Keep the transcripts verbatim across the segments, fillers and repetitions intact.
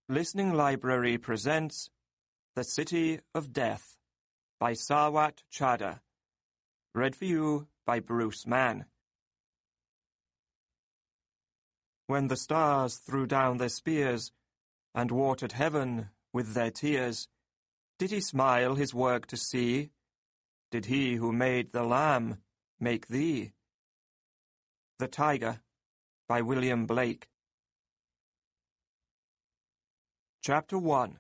Listening Library presents The City of Death by Sarwat Chadha. Read for you by Bruce Mann. When the stars threw down their spears and watered heaven with their tears, did he smile his work to see? Did he who made the lamb make thee? The Tiger by William Blake. Chapter one.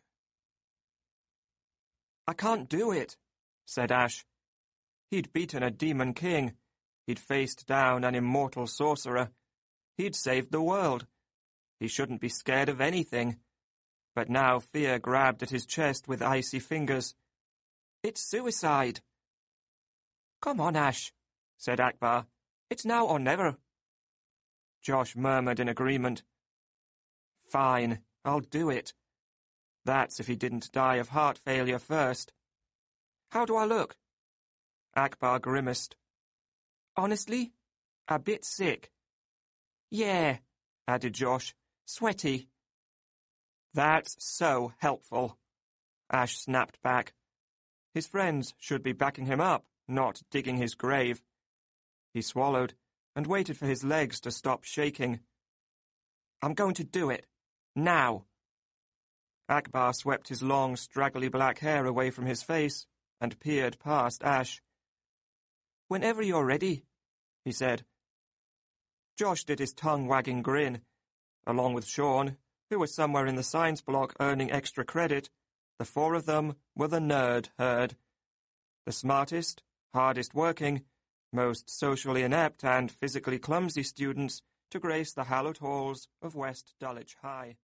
"I can't do it," said Ash. He'd beaten a demon king. He'd faced down an immortal sorcerer. He'd saved the world. He shouldn't be scared of anything. But now fear grabbed at his chest with icy fingers. "It's suicide." "Come on, Ash," said Akbar. "It's now or never." Josh murmured in agreement. "Fine, I'll do it. That's if he didn't die of heart failure first." "How do I look?" Akbar grimaced. "Honestly, a bit sick." "Yeah," added Josh. "Sweaty." "That's so helpful," Ash snapped back. His friends should be backing him up, not digging his grave. He swallowed and waited for his legs to stop shaking. "I'm going to do it. Now." Akbar swept his long, straggly black hair away from his face and peered past Ash. "Whenever you're ready," he said. Josh did his tongue-wagging grin. Along with Sean, who was somewhere in the science block earning extra credit, the four of them were the nerd herd. The smartest, hardest working, most socially inept and physically clumsy students to grace the hallowed halls of West Dulwich High.